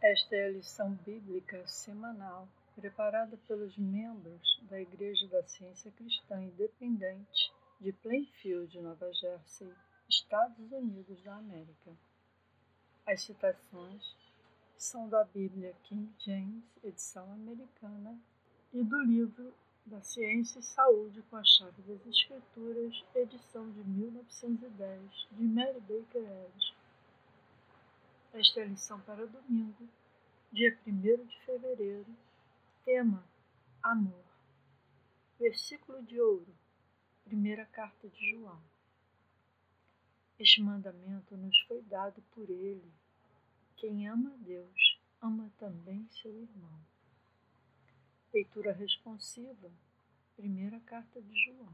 Esta é a lição bíblica semanal preparada pelos membros da Igreja da Ciência Cristã Independente de Plainfield, Nova Jersey, Estados Unidos da América. As citações são da Bíblia King James, edição americana, e do livro da Ciência e Saúde com a Chave das Escrituras, edição de 1910, de Mary Baker Eddy. Esta é a lição para domingo, dia 1º de fevereiro. Tema: Amor. Versículo de ouro, primeira carta de João. Este mandamento nos foi dado por ele. Quem ama a Deus, ama também seu irmão. Leitura responsiva, primeira carta de João.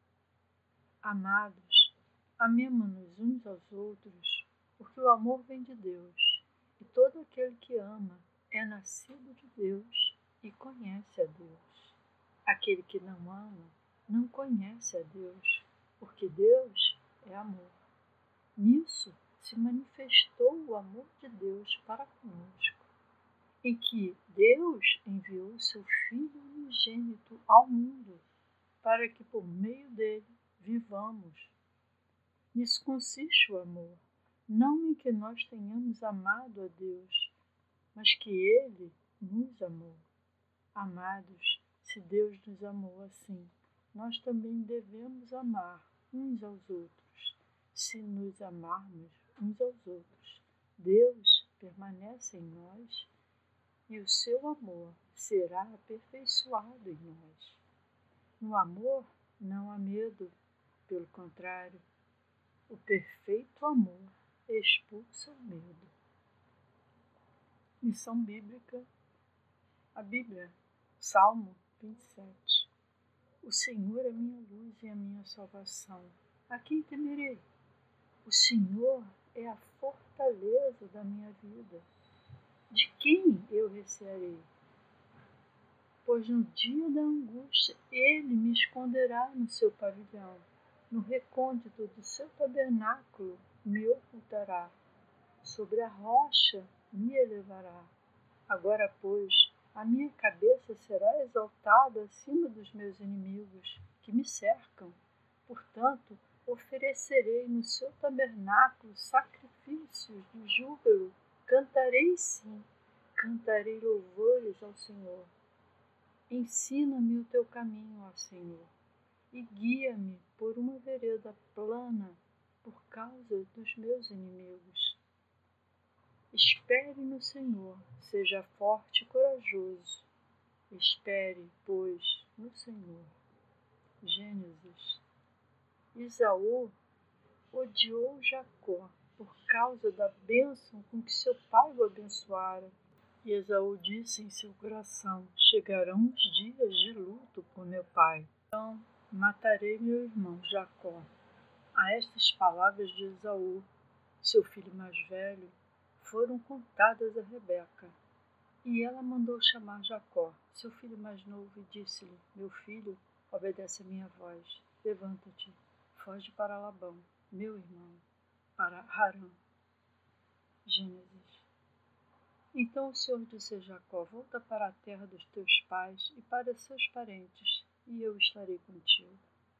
Amados, amemo-nos uns aos outros, porque o amor vem de Deus, e todo aquele que ama é nascido de Deus e conhece a Deus. Aquele que não ama não conhece a Deus, porque Deus é amor. Nisso se manifestou o amor de Deus para conosco, em que Deus enviou o seu Filho unigênito ao mundo, para que por meio dele vivamos. Nisso consiste o amor, não em que nós tenhamos amado a Deus, mas que ele nos amou. Amados, se Deus nos amou assim, nós também devemos amar uns aos outros. Se nos amarmos uns aos outros, Deus permanece em nós e o seu amor será aperfeiçoado em nós. No amor não há medo, pelo contrário, o perfeito amor expulsa o medo. Lição bíblica, a Bíblia, Salmo 27. O Senhor é minha luz e a minha salvação. A quem temerei? O Senhor é a fortaleza da minha vida. De quem eu recearei? Pois no dia da angústia ele me esconderá no seu pavilhão. No recôndito do seu tabernáculo me ocultará. Sobre a rocha me elevará. Agora, pois, a minha cabeça será exaltada acima dos meus inimigos que me cercam. Portanto, oferecerei no seu tabernáculo sacrifícios de júbilo. Cantarei sim, cantarei louvores ao Senhor. Ensina-me o teu caminho, ó Senhor, e guia-me por uma vereda plana por causa dos meus inimigos. Espere no Senhor, seja forte e corajoso. Espere, pois, no Senhor. Gênesis. Esaú odiou Jacó por causa da bênção com que seu pai o abençoara. E Esaú disse em seu coração: chegarão os dias de luto por meu pai. Então matarei meu irmão Jacó. A estas palavras de Esaú, seu filho mais velho, foram contadas a Rebeca. E ela mandou chamar Jacó, seu filho mais novo, e disse-lhe: meu filho, obedece a minha voz. Levanta-te, foge para Labão, meu irmão, para Harã. Gênesis. Então o Senhor disse a Jacó: volta para a terra dos teus pais e para seus parentes, e eu estarei contigo.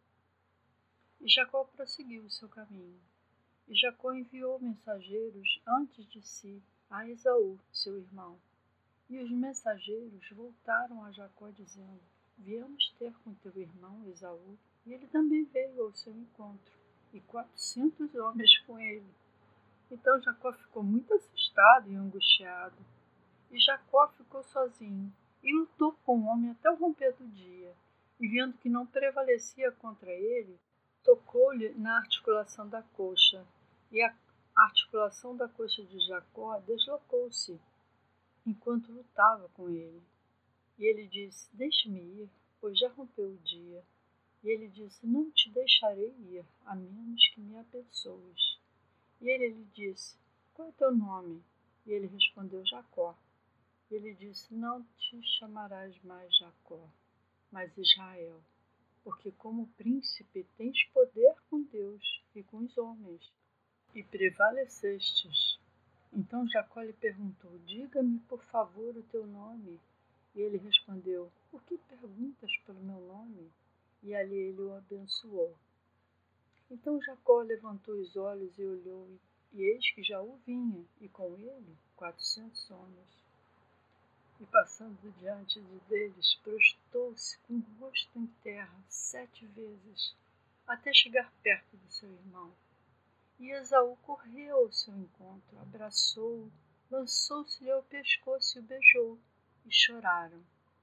E Jacó prosseguiu o seu caminho. E Jacó enviou mensageiros antes de si a Esaú, seu irmão. E os mensageiros voltaram a Jacó dizendo: viemos ter com teu irmão Esaú, e ele também veio ao seu encontro, e 400 homens com ele. Então Jacó ficou muito assustado e angustiado. E Jacó ficou sozinho, e lutou com o homem até o romper do dia. E vendo que não prevalecia contra ele, tocou-lhe na articulação da coxa, e a articulação da coxa de Jacó deslocou-se, enquanto lutava com ele. E ele disse: deixe-me ir, pois já rompeu o dia. E ele disse: não te deixarei ir, a menos que me abençoes. E ele lhe disse: qual é teu nome? E ele respondeu: Jacó. E ele disse: não te chamarás mais Jacó, mas Israel, porque como príncipe tens poder com Deus e com os homens, e prevalecestes. Então Jacó lhe perguntou: diga-me, por favor, o teu nome. E ele respondeu: por que perguntas pelo meu nome? E ali ele o abençoou. Então Jacó levantou os olhos e olhou, e eis que já o vinha, e com ele 400 homens. E passando diante deles, prostou-se com o rosto em terra 7 vezes, até chegar perto do seu irmão. E Esaú correu ao seu encontro, abraçou-o, lançou-se-lhe ao pescoço e o beijou, e choraram.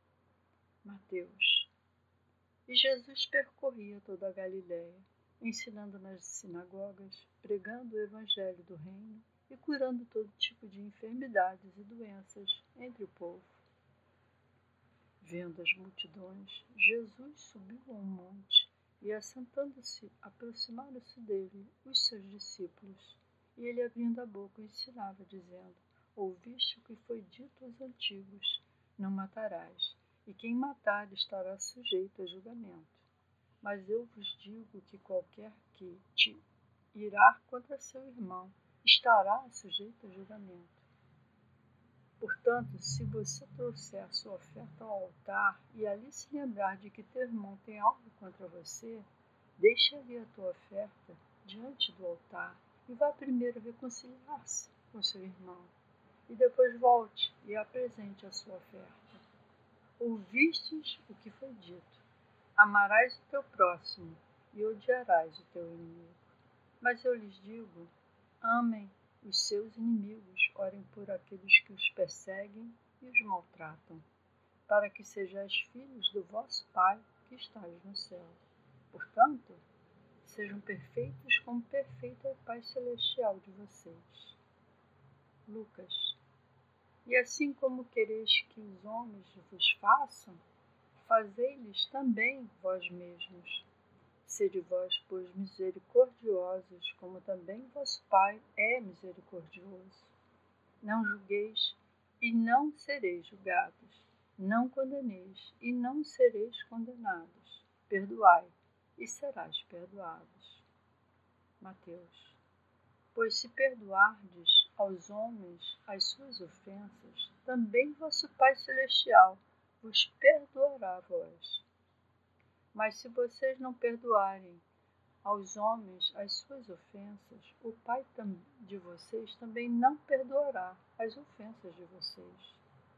Mateus. E Jesus percorria toda a Galiléia, ensinando nas sinagogas, pregando o evangelho do reino e curando todo tipo de enfermidades e doenças entre o povo. Vendo as multidões, Jesus subiu a um monte e, assentando-se, aproximaram-se dele os seus discípulos. E ele, abrindo a boca, ensinava, dizendo: ouviste o que foi dito aos antigos: não matarás, e quem matar estará sujeito a julgamento. Mas eu vos digo que qualquer que te irá contra seu irmão estará sujeito a julgamento. Portanto, se você trouxer a sua oferta ao altar e ali se lembrar de que teu irmão tem algo contra você, deixe ali a tua oferta diante do altar e vá primeiro reconciliar-se com seu irmão, e depois volte e apresente a sua oferta. Ouvistes o que foi dito: amarás o teu próximo e odiarás o teu inimigo. Mas eu lhes digo: amem os seus inimigos, orem por aqueles que os perseguem e os maltratam, para que sejais filhos do vosso Pai que estais no céu. Portanto, sejam perfeitos como perfeito é o Pai Celestial de vocês. Lucas. E assim como quereis que os homens vos façam, fazei-lhes também vós mesmos. Sede vós, pois, misericordiosos, como também vosso Pai é misericordioso. Não julgueis, e não sereis julgados. Não condeneis, e não sereis condenados. Perdoai, e serás perdoados. Mateus. Pois se perdoardes aos homens as suas ofensas, também vosso Pai Celestial vos perdoará a vós. Mas se vocês não perdoarem aos homens as suas ofensas, o Pai de vocês também não perdoará as ofensas de vocês.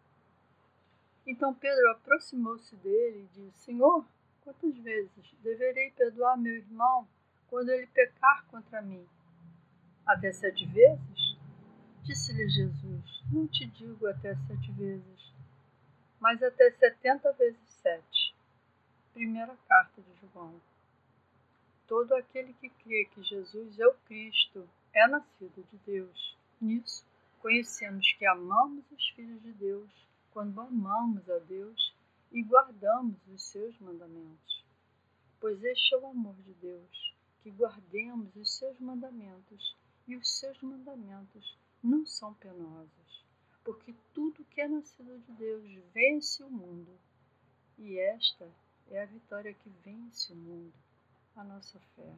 Então Pedro aproximou-se dele e disse: Senhor, quantas vezes deverei perdoar meu irmão quando ele pecar contra mim? Até 7 vezes? Disse-lhe Jesus: não te digo até 7 vezes, mas até 70 vezes 7. Primeira carta de João. Todo aquele que crê que Jesus é o Cristo é nascido de Deus. Nisso, conhecemos que amamos os filhos de Deus, quando amamos a Deus e guardamos os seus mandamentos. Pois este é o amor de Deus, que guardemos os seus mandamentos, e os seus mandamentos não são penosos, porque tudo que é nascido de Deus vence o mundo. E esta é a vitória que vence o mundo, a nossa fé.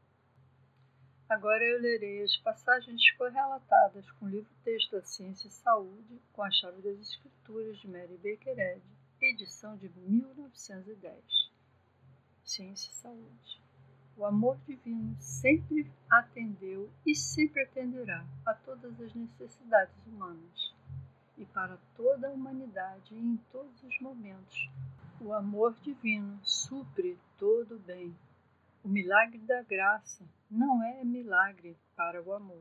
Agora eu lerei as passagens correlatadas com o livro-texto da Ciência e Saúde, com a Chave das Escrituras, de Mary Baker Eddy, edição de 1910. Ciência e Saúde. O amor divino sempre atendeu e sempre atenderá a todas as necessidades humanas. E para toda a humanidade e em todos os momentos, o amor divino supre todo o bem. O milagre da graça não é milagre para o amor.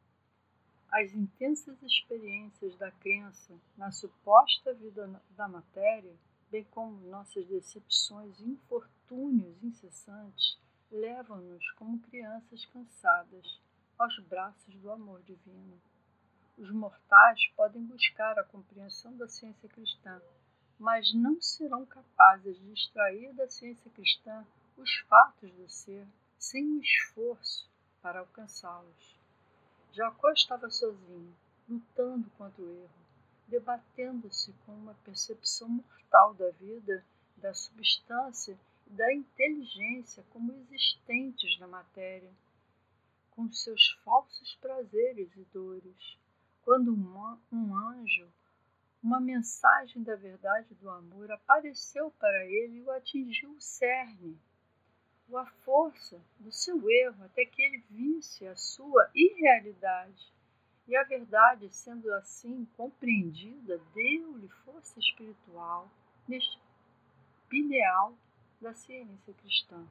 As intensas experiências da crença na suposta vida da matéria, bem como nossas decepções e infortúnios incessantes, levam-nos como crianças cansadas aos braços do amor divino. Os mortais podem buscar a compreensão da ciência cristã, mas não serão capazes de extrair da ciência cristã os fatos do ser, sem um esforço para alcançá-los. Jacó estava sozinho, lutando contra o erro, debatendo-se com uma percepção mortal da vida, da substância e da inteligência como existentes na matéria, com seus falsos prazeres e dores, quando um anjo, uma mensagem da verdade do amor apareceu para ele e o atingiu o cerne, a força do seu erro, até que ele visse a sua irrealidade. E a verdade, sendo assim compreendida, deu-lhe força espiritual neste pineal da ciência cristã.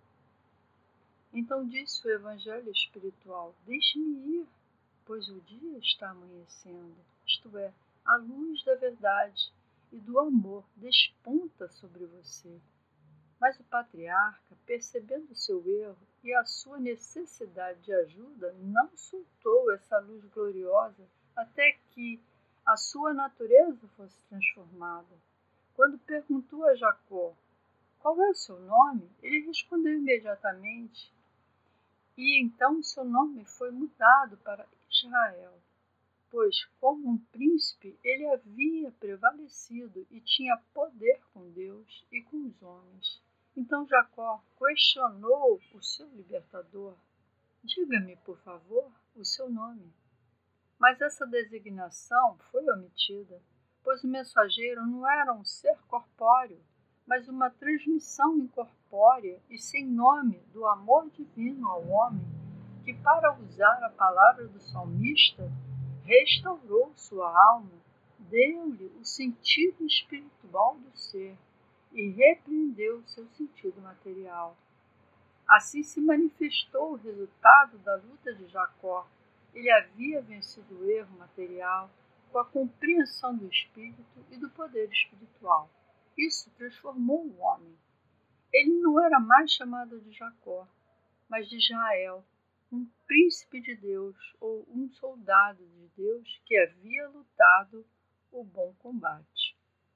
Então disse o Evangelho espiritual: deixe-me ir, pois o dia está amanhecendo, isto é, a luz da verdade e do amor desponta sobre você. Mas o patriarca, percebendo seu erro e a sua necessidade de ajuda, não soltou essa luz gloriosa até que a sua natureza fosse transformada. Quando perguntou a Jacó qual é o seu nome, ele respondeu imediatamente, e então seu nome foi mudado para Israel, pois como um príncipe ele havia prevalecido e tinha poder com Deus e com os homens. Então Jacó questionou o seu libertador: diga-me, por favor, o seu nome. Mas essa designação foi omitida, pois o mensageiro não era um ser corpóreo, mas uma transmissão incorpórea e sem nome do amor divino ao homem, que, para usar a palavra do salmista, restaurou sua alma, deu-lhe o sentido espiritual do ser e repreendeu seu sentido material. Assim se manifestou o resultado da luta de Jacó. Ele havia vencido o erro material com a compreensão do espírito e do poder espiritual. Isso transformou o homem. Ele não era mais chamado de Jacó, mas de Israel, um príncipe de Deus ou um soldado de Deus que havia lutado o bom combate.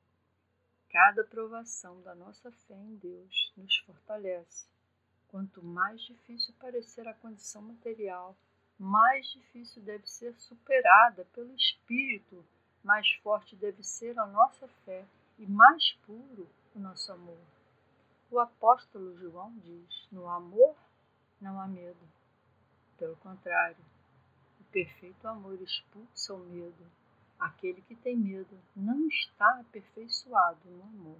Cada provação da nossa fé em Deus nos fortalece. Quanto mais difícil parecer a condição material, mais difícil deve ser superada pelo Espírito, mais forte deve ser a nossa fé e mais puro o nosso amor. O apóstolo João diz: no amor não há medo. Pelo contrário, o perfeito amor expulsa o medo. Aquele que tem medo não está aperfeiçoado no amor.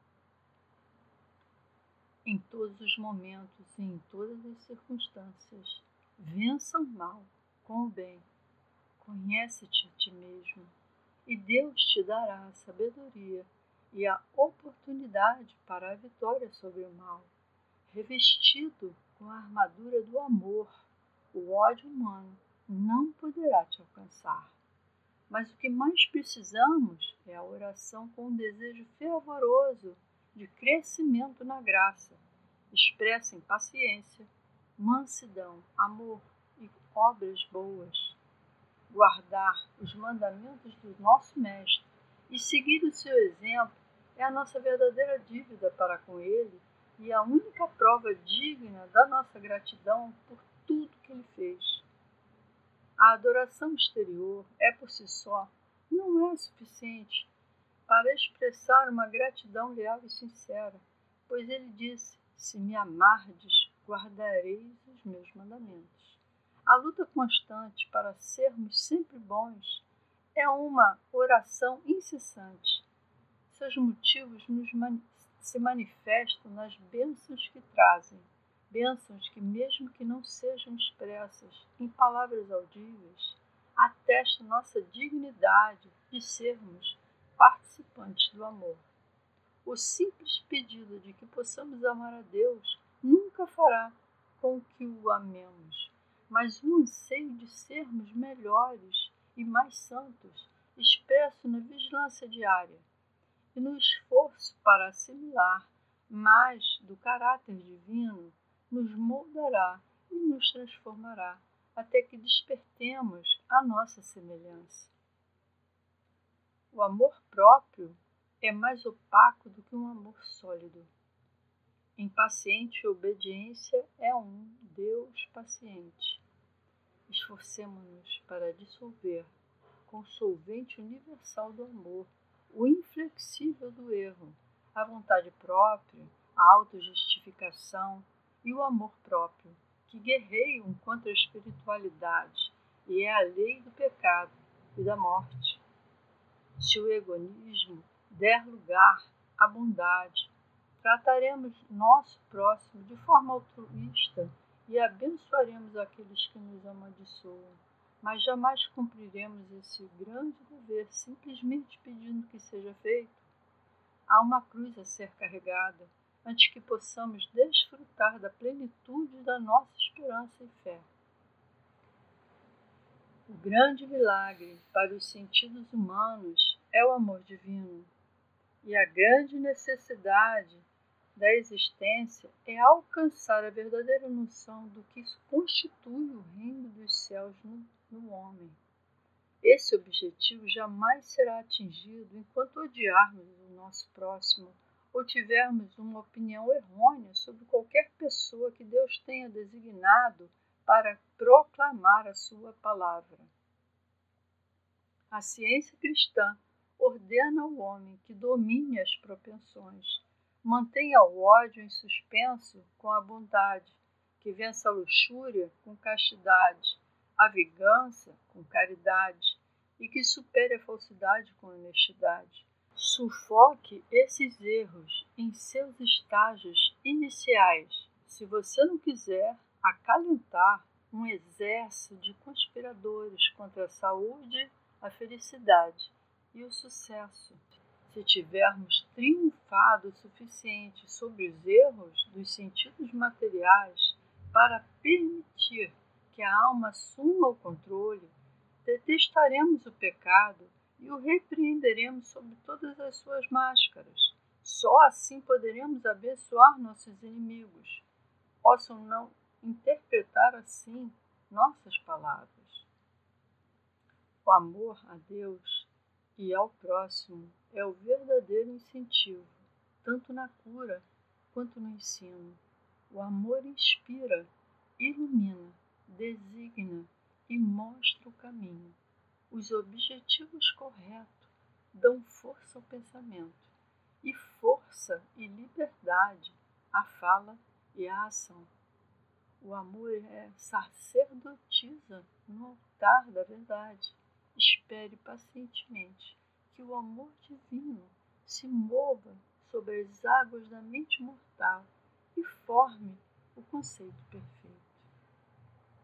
Em todos os momentos e em todas as circunstâncias, vença o mal com o bem. Conhece-te a ti mesmo, e Deus te dará a sabedoria e a oportunidade para a vitória sobre o mal. Revestido com a armadura do amor, o ódio humano não poderá te alcançar. Mas o que mais precisamos é a oração com um desejo fervoroso de crescimento na graça, expressa em paciência, mansidão, amor e obras boas. Guardar os mandamentos do nosso Mestre e seguir o seu exemplo é a nossa verdadeira dívida para com ele e a única prova digna da nossa gratidão por tudo que ele fez. A adoração exterior é por si só não é suficiente para expressar uma gratidão leal e sincera, pois ele disse: se me amardes, guardareis os meus mandamentos. A luta constante para sermos sempre bons é uma oração incessante. Seus motivos se manifestam nas bênçãos que trazem, bênçãos que, mesmo que não sejam expressas em palavras audíveis, atestam nossa dignidade de sermos participantes do amor. O simples pedido de que possamos amar a Deus nunca fará com que o amemos, mas o anseio de sermos melhores e mais santos, expresso na vigilância diária e no esforço para assimilar mais do caráter divino, nos moldará e nos transformará até que despertemos a nossa semelhança. O amor próprio é mais opaco do que um amor sólido. Em paciente obediência é um Deus paciente. Esforcemo-nos para dissolver com o solvente universal do amor o inflexível do erro, a vontade própria, a autojustificação e o amor próprio, que guerreiam contra a espiritualidade e é a lei do pecado, e da morte. Se o egoísmo der lugar à bondade, trataremos nosso próximo de forma altruísta e abençoaremos aqueles que nos amaldiçoam, mas jamais cumpriremos esse grande dever simplesmente pedindo que seja feito. Há uma cruz a ser carregada antes que possamos desfrutar da plenitude da nossa esperança e fé. O grande milagre para os sentidos humanos é o amor divino, e a grande necessidade da existência é alcançar a verdadeira noção do que constitui o reino dos céus no homem. Esse objetivo jamais será atingido enquanto odiarmos o nosso próximo ou tivermos uma opinião errônea sobre qualquer pessoa que Deus tenha designado para proclamar a sua palavra. A ciência cristã ordena ao homem que domine as propensões, mantenha o ódio em suspenso com a bondade, que vença a luxúria com castidade, a vingança com caridade e que supere a falsidade com honestidade. Sufoque esses erros em seus estágios iniciais, se você não quiser acalentar um exército de conspiradores contra a saúde, a felicidade e o sucesso. Se tivermos triunfado o suficiente sobre os erros dos sentidos materiais para permitir que a alma assuma o controle, detestaremos o pecado e o repreenderemos sob todas as suas máscaras. Só assim poderemos abençoar nossos inimigos. Possam não interpretar assim nossas palavras. O amor a Deus e ao próximo é o verdadeiro incentivo, tanto na cura quanto no ensino. O amor inspira, ilumina, designa e mostra o caminho. Os objetivos corretos dão força ao pensamento e força e liberdade à fala e à ação. O amor é sacerdotisa no altar da verdade. Espere pacientemente que o amor divino se mova sobre as águas da mente mortal e forme o conceito perfeito.